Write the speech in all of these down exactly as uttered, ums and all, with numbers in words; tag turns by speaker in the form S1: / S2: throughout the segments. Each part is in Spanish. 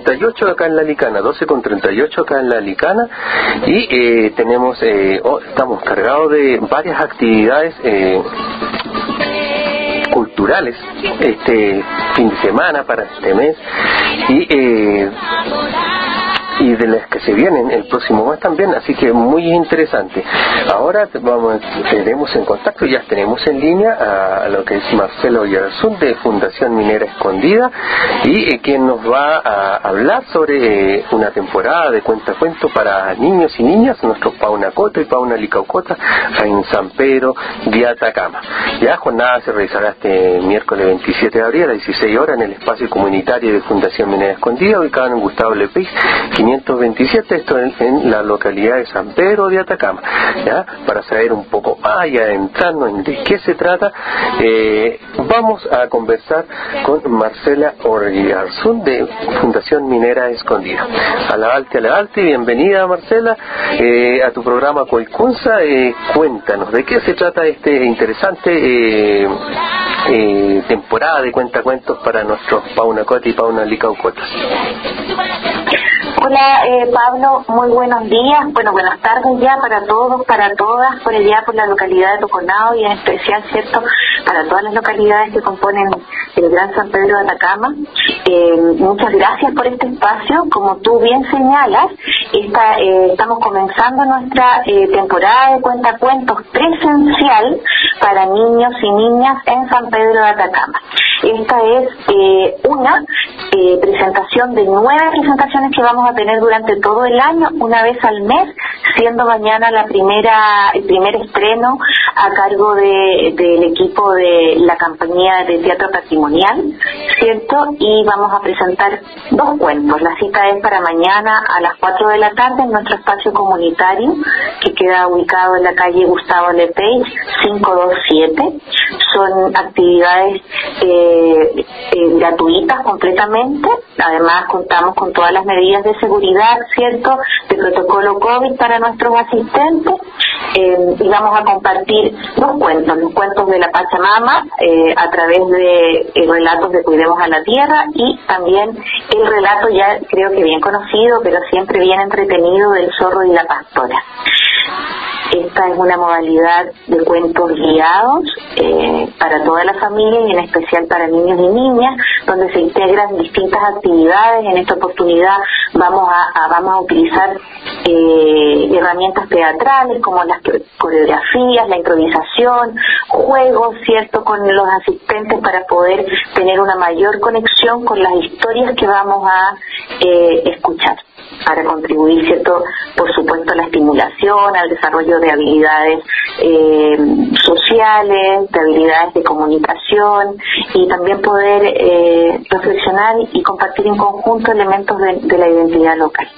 S1: treinta y ocho acá en la Licana, doce con treinta y ocho acá en la Licana, y eh, tenemos, eh, oh, estamos cargados de varias actividades eh, culturales este fin de semana para este mes, y eh, y de las que se vienen el próximo mes también, así que muy interesante. Ahora vamos, tenemos en contacto, ya tenemos en línea a, a lo que es Marcela Oyarzún de Fundación Minera Escondida, y eh, quien nos va a hablar sobre eh, una temporada de cuentacuentos para niños y niñas, nuestros Paunacota y Paunalicaucota en San Pedro de Atacama. Ya jornada se realizará este miércoles veintisiete de abril a las dieciséis horas en el espacio comunitario de Fundación Minera Escondida, ubicado en Gustavo Lepeix quinientos veintisiete, esto en, en la localidad de San Pedro de Atacama. ¿Ya? Para saber un poco más y adentrarnos en de qué se trata, eh, vamos a conversar con Marcela Oyarzún de Fundación Minera Escondida. A la alta, a la alta, y bienvenida, Marcela, eh, a tu programa Coicunza. Eh, cuéntanos, ¿de qué se trata este interesante eh, eh, temporada de cuentacuentos para nuestros Paunacota y Paunalicaucotas?
S2: Hola eh, Pablo, muy buenos días, bueno, buenas tardes ya para todos, para todas, por allá por la localidad de Toconao, y en especial, ¿cierto?, para todas las localidades que componen el Gran San Pedro de Atacama. Eh, muchas gracias por este espacio. Como tú bien señalas, esta, eh, estamos comenzando nuestra eh, temporada de cuentacuentos presencial para niños y niñas en San Pedro de Atacama. Esta es eh, una eh, presentación de nueve presentaciones que vamos a tener durante todo el año, una vez al mes, siendo mañana la primera, el primer estreno a cargo de, del equipo de la compañía de teatro patrimonial, ¿cierto? Y vamos a presentar dos cuentos. La cita es para mañana a las cuatro de la tarde en nuestro espacio comunitario, que queda ubicado en la calle Gustavo Lepeix quinientos veintisiete. Son actividades eh, eh, gratuitas completamente. Además contamos con todas las medidas de seguridad, ¿cierto?, de protocolo COVID para nuestros asistentes. Eh, y vamos a compartir dos cuentos, los cuentos de la Pachamama eh, a través de eh, relatos de Cuidemos a la Tierra, y también el relato ya creo que bien conocido, pero siempre bien entretenido, del Zorro y la Pastora. Esta es una modalidad de cuentos guiados eh, para toda la familia, y en especial para niños y niñas, donde se integran distintas actividades. En esta oportunidad vamos a, a vamos a utilizar eh, herramientas teatrales como las coreografías, la improvisación, juegos, cierto, con los asistentes para poder tener una mayor conexión con las historias que vamos a eh, escuchar, para contribuir, cierto, por supuesto, a la estimulación, al desarrollo de habilidades eh, sociales, de habilidades de comunicación, y también poder eh, reflexionar y compartir en conjunto elementos de, de la identidad local.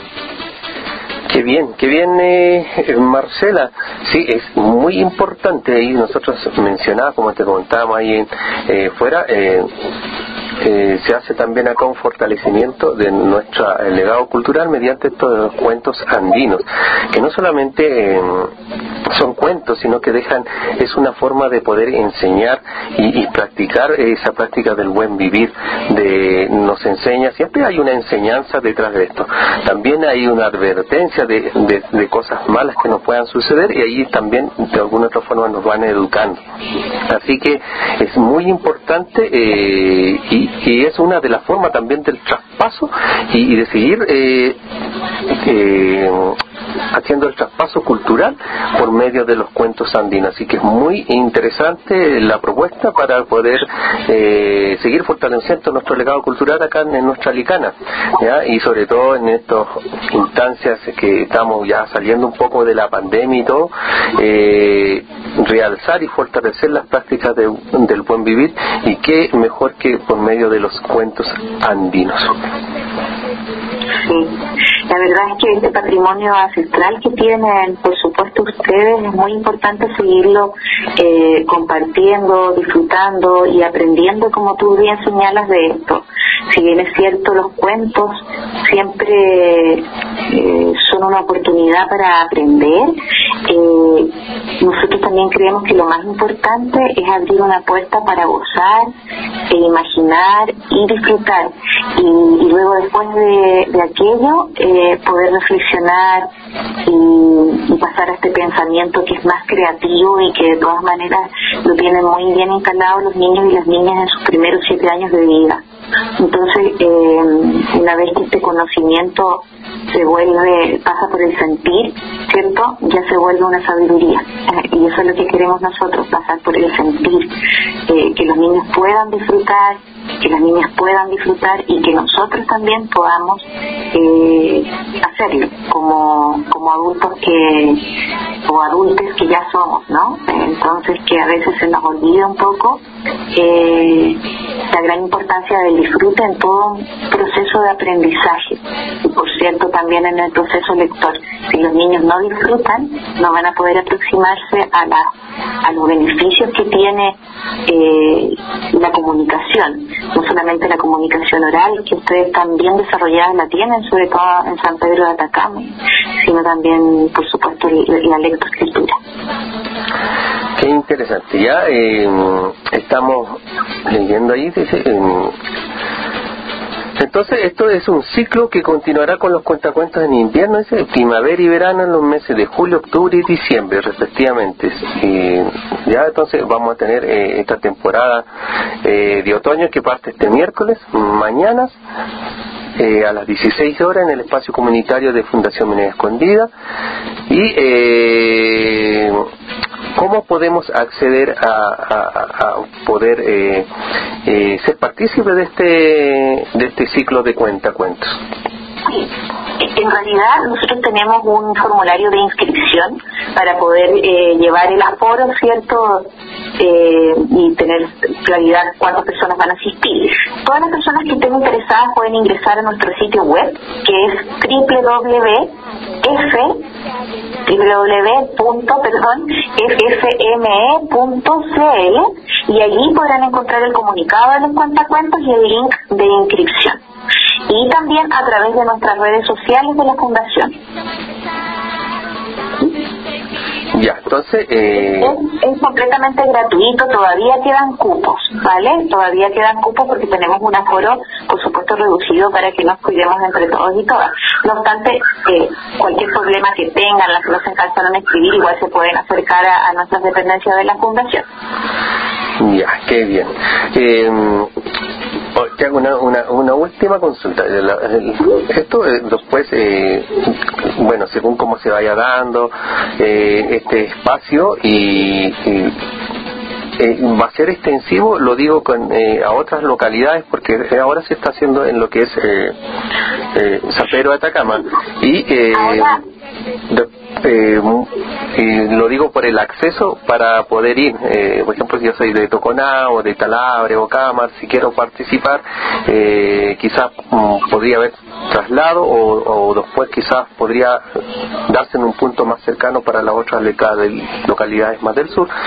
S1: Qué bien, qué bien, eh, Marcela. Sí, es muy importante, y nosotros mencionábamos, como te comentábamos ahí en, eh, fuera, eh, Eh, se hace también acá un fortalecimiento de nuestro legado cultural mediante estos cuentos andinos, que no solamente eh, son cuentos, sino que dejan, es una forma de poder enseñar y, y practicar esa práctica del buen vivir, de nos enseña, siempre hay una enseñanza detrás de esto, también hay una advertencia de, de, de cosas malas que nos puedan suceder, y ahí también de alguna otra forma nos van educando. Así que es muy importante eh, y y es una de las formas también del traspaso y, y de seguir eh, eh, haciendo el traspaso cultural por medio de los cuentos andinos. Así que es muy interesante la propuesta para poder eh, seguir fortaleciendo nuestro legado cultural acá en, en nuestra Licana, ¿ya? Y sobre todo en estas instancias que estamos ya saliendo un poco de la pandemia y todo, eh, realzar y fortalecer las prácticas de, del buen vivir, y qué mejor que por medio de los cuentos andinos.
S2: Sí, la verdad es que este patrimonio ancestral que tienen, por supuesto, ustedes, es muy importante seguirlo eh, compartiendo, disfrutando y aprendiendo, como tú bien señalas, de esto. Si bien es cierto, los cuentos siempre eh, son una oportunidad para aprender, eh, nosotros también creemos que lo más importante es abrir una puerta para gozar, e imaginar y disfrutar, y, y luego después de, de aquello eh, poder reflexionar y, y pasar a este pensamiento que es más creativo y que de todas maneras lo tienen muy bien instalado los niños y las niñas en sus primeros siete años de vida. Entonces, eh, una vez que este conocimiento se vuelve, pasa por el sentir, ¿cierto? Ya se vuelve una sabiduría. Eh, y eso es lo que queremos nosotros, pasar por el sentir, eh, que los niños puedan disfrutar, que las niñas puedan disfrutar y que nosotros también podamos eh, hacerlo como, como adultos que, o adultos que ya somos, ¿no? Entonces, que a veces se nos olvida un poco eh, la gran importancia del disfrute en todo un proceso de aprendizaje. Y por cierto, también en el proceso lector. Si los niños no disfrutan, no van a poder aproximarse a, la, a los beneficios que tiene eh, la comunicación. No solamente la comunicación oral, que ustedes también desarrolladas la tienen, sobre todo en San Pedro de Atacama, sino también, por supuesto, la lectoescritura.
S1: Qué interesante. Ya eh, estamos leyendo ahí, dice... Eh, Entonces, esto es un ciclo que continuará con los cuentacuentos en invierno, dice, primavera y verano en los meses de julio, octubre y diciembre, respectivamente. Y ya entonces vamos a tener eh, esta temporada eh, de otoño que parte este miércoles, mañana, eh, a las dieciséis horas en el espacio comunitario de Fundación Minera Escondida. Y... Eh, ¿cómo podemos acceder a, a, a poder eh, eh, ser partícipes de este de este ciclo de cuentacuentos?
S2: Sí, en realidad nosotros tenemos un formulario de inscripción para poder eh, llevar el aforo, ¿cierto? Eh, y tener claridad cuántas personas van a asistir. Todas las personas que estén interesadas pueden ingresar a nuestro sitio web, que es w w w punto f f m e punto c l y allí podrán encontrar el comunicado de los cuentacuentos y el link de inscripción. Y también a través de nuestras redes sociales de la Fundación.
S1: Ya, entonces... Eh...
S2: Es, es completamente gratuito, todavía quedan cupos, ¿vale? Todavía quedan cupos porque tenemos un aforo, por supuesto, reducido para que nos cuidemos entre todos y todas. No obstante, eh, cualquier problema que tengan, las que no se alcanzaron a escribir, igual se pueden acercar a, a nuestras dependencias de la Fundación.
S1: Ya, qué bien. Eh, te hago una, una, una última consulta. Esto eh, después, eh, bueno, según cómo se vaya dando eh, este espacio y, y eh, va a ser extensivo, lo digo con eh, a otras localidades porque ahora se está haciendo en lo que es eh, eh, San Pedro de Atacama y eh, de, Eh, y lo digo por el acceso para poder ir, eh, por ejemplo, si yo soy de Toconá o de Talabre o Cámara, si quiero participar, eh, quizás um, podría haber traslado o, o después quizás podría darse en un punto más cercano para las otras localidades más del sur.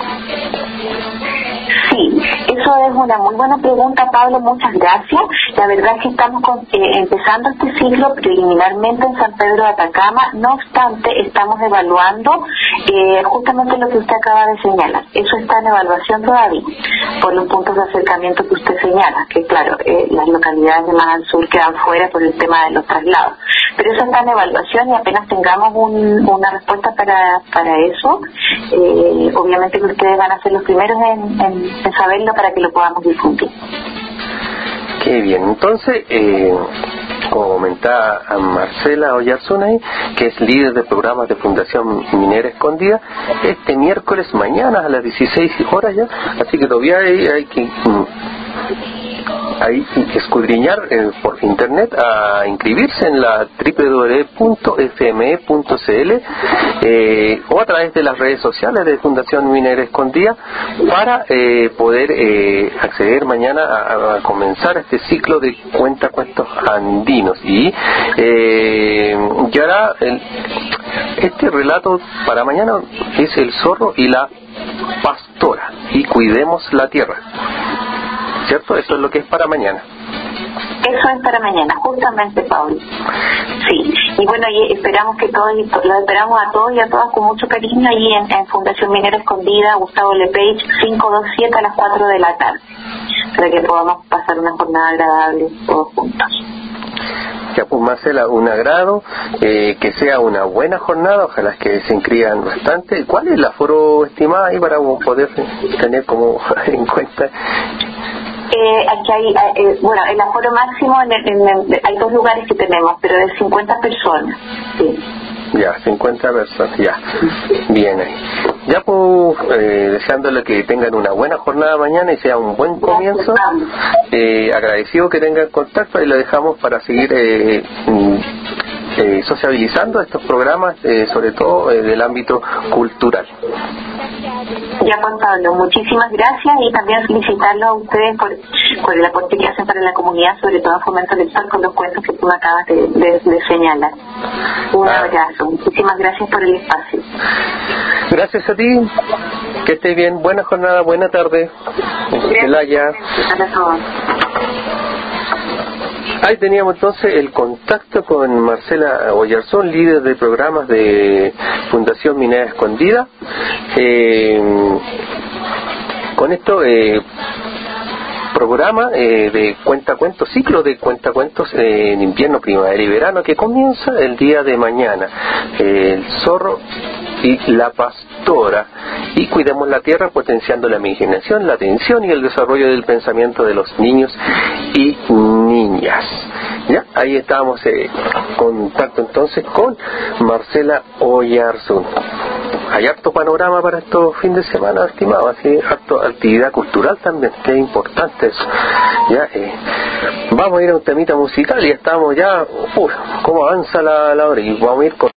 S2: Sí, eso es una muy buena pregunta, Pablo, muchas gracias. La verdad es que estamos con, eh, empezando este ciclo preliminarmente en San Pedro de Atacama, no obstante estamos evaluando eh, justamente lo que usted acaba de señalar. Eso está en evaluación todavía, por los puntos de acercamiento que usted señala, que claro, eh, las localidades de más al sur quedan fuera por el tema de los traslados. Pero eso está en evaluación y apenas tengamos un, una respuesta para, para eso, eh, obviamente que ustedes van a ser los primeros en, en, en saberlo para que lo podamos difundir.
S1: Qué bien, entonces, eh, como comentaba a Marcela Oyarzunay, que es líder de programas de Fundación Minera Escondida, este miércoles mañana a las dieciséis horas ya, así que todavía hay, hay que... Mm, hay que escudriñar eh, por internet a inscribirse en la w w w punto f m e punto c l eh, o a través de las redes sociales de Fundación Minera Escondida para eh, poder eh, acceder mañana a, a comenzar este ciclo de cuentacuentos andinos y eh, y ahora el, este relato para mañana es El zorro y la pastora y cuidemos la tierra, ¿cierto? Eso es lo que es para mañana.
S2: Eso es para mañana, justamente, Pablo. Sí, y bueno, y esperamos que todos, los esperamos a todos y a todas con mucho cariño ahí en, en Fundación Minera Escondida, Gustavo Lepage, quinientos veintisiete a las cuatro de la tarde, para que podamos pasar una jornada agradable todos juntos.
S1: Ya pues, Marcela, un agrado, eh, que sea una buena jornada, ojalá que se inscriban bastante. ¿Cuál es el aforo estimado ahí para poder tener como en cuenta?
S2: Eh, aquí hay, eh, bueno, el aforo máximo, en el, en el, hay dos lugares que tenemos, pero de cincuenta personas, sí.
S1: Ya, cincuenta personas, ya. Bien ahí. Ya pues, eh, deseándole que tengan una buena jornada mañana y sea un buen comienzo. Eh, agradecido que tengan contacto y lo dejamos para seguir eh, eh, sociabilizando estos programas, eh, sobre todo eh, del ámbito cultural.
S2: Ya, Juan Pablo, muchísimas gracias y también felicitarlos a ustedes por, por el aporte que hacen para la comunidad, sobre todo en Fomento Lector, con los cuentos que tú me acabas de, de, de señalar. Un ah. abrazo, muchísimas gracias por el espacio.
S1: Gracias a ti, que estés bien, buena jornada, buena tarde. Celaya. Ahí teníamos entonces el contacto con Marcela Oyarzún, líder de programas de Fundación Minera Escondida. Eh, con esto, eh, programa eh, de cuentacuentos, ciclo de cuentacuentos eh, en invierno, primavera y verano, que comienza el día de mañana. Eh, el zorro y la pastora, y cuidemos la tierra potenciando la imaginación, la atención y el desarrollo del pensamiento de los niños y niñas. Ya, ahí estábamos en eh, contacto entonces con Marcela Oyarzún. Hay harto panorama para estos fines de semana, estimado, así, harto actividad cultural también, que es importante eso. Ya, eh, vamos a ir a un temita musical y estamos ya, uff, cómo avanza la, la hora, y vamos a ir con